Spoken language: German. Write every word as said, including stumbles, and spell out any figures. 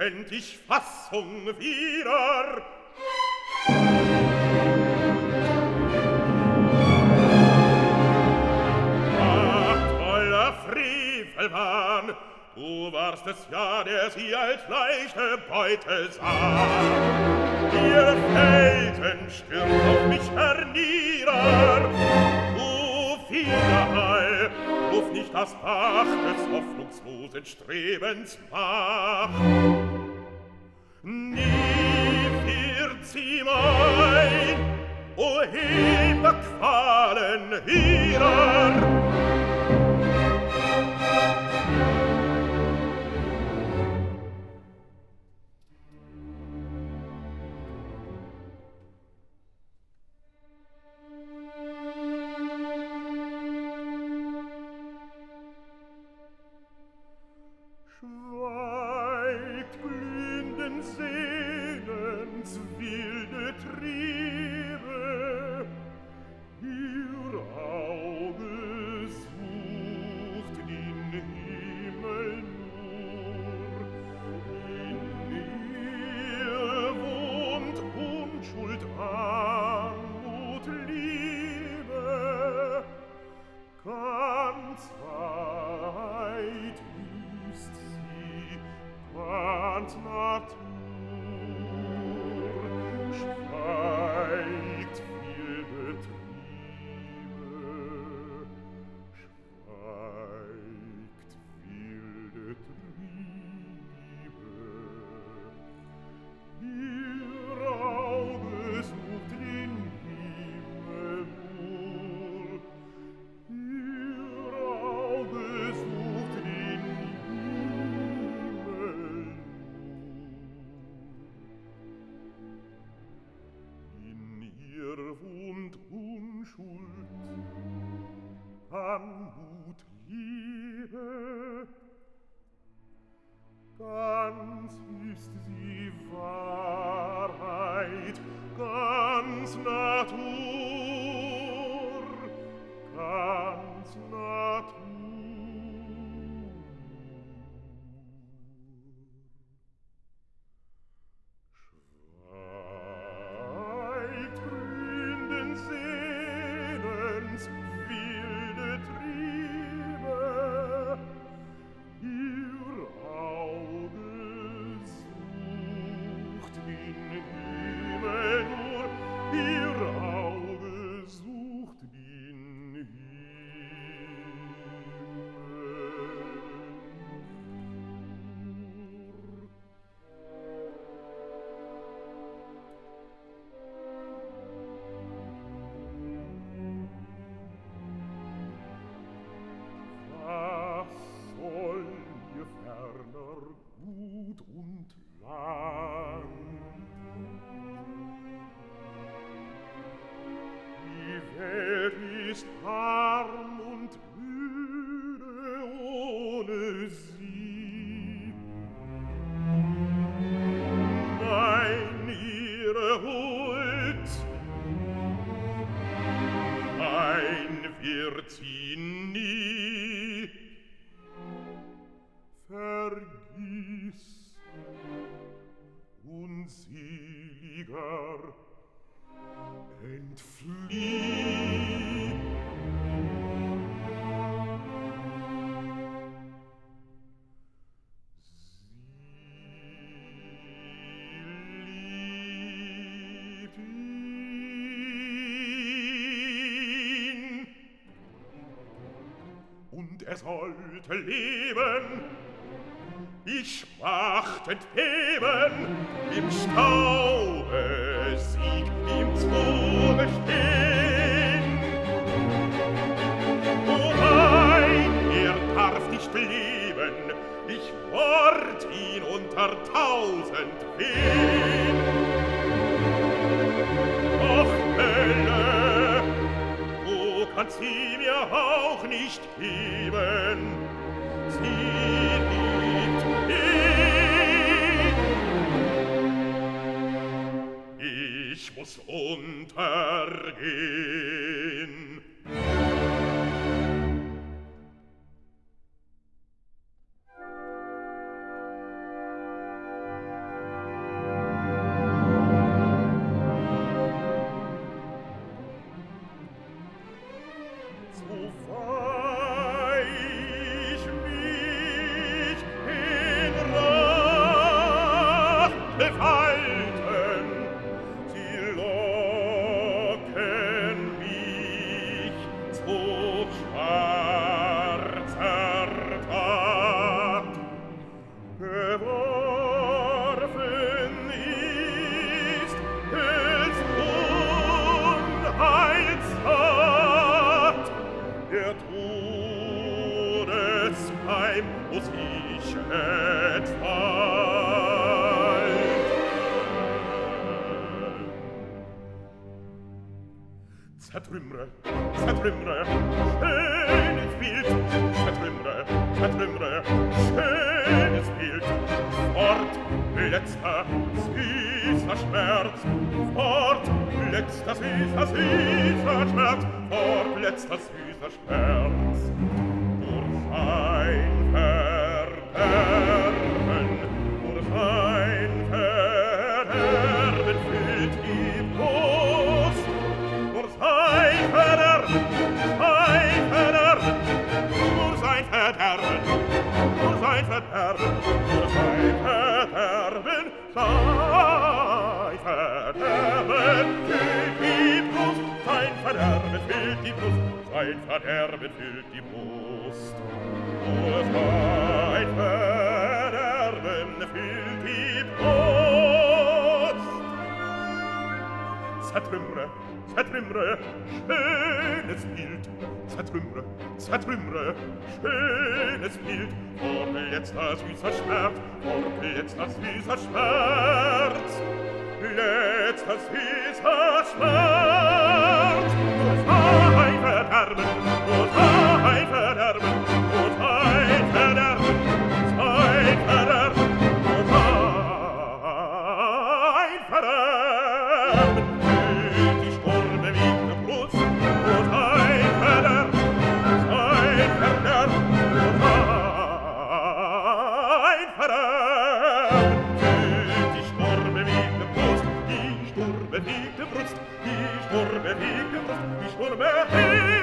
fänd ich Fassung wieder. Ach, toller Frevelwahn, du warst es ja, der sie als leichte Beute sah. Ihr Felsen stürmt auf mich hernieder, du Widerhall, ruf nicht das Bach des hoffnungslosen Strebens wach. Nie wird sie mein, o Himmel, Qualen ihrer. Er sollte leben, ich schwachtend beben, im Staube Sieg ihm zugestehen. O nein, er darf nicht leben, ich mord ihn unter tausend Wehen. Ach, Hölle, du kannst sie mir auch nicht geben, sie liebt ihn. Ich muss untergehen. sich entfaltet. Zertrümmere, zertrümmere, schönes Bild. Zertrümmere, zertrümmere, schönes Bild. Fort, letzter, süßer Schmerz. Fort, letzter, süßer, süßer Schmerz. Fort, letzter, süßer Schmerz. Durch ein Verderben, durch ein Verderben füllt die Brust. Durch sein Verderben, sein Verderben, durch sein Verderben, durch sein Verderben, durch sein Verderben, sein Verderben füllt die Brust, sein Verderben füllt die Brust, sein Verderben füllt die Brust. Durch sein Verderben füllt die Brust. Zertrümmere, zertrümmere, schönes Bild. Zertrümmere, zertrümmere, schönes Bild. Vor letzter süßer Schmerz, vor letzter süßer Schmerz. Letzter süßer Schmerz. Durch ein Verderben, durch ein Verderben, durch ein Verderben, ein Verderben, durch ein Verderben. Die sturmbewiegte Brust, durch ein Verderben, ein Verderben, durch ein Verderben. Die sturmbewiegte Brust, die sturmbewiegte Brust, die sturmbewiegte Brust, die sturmbewiegte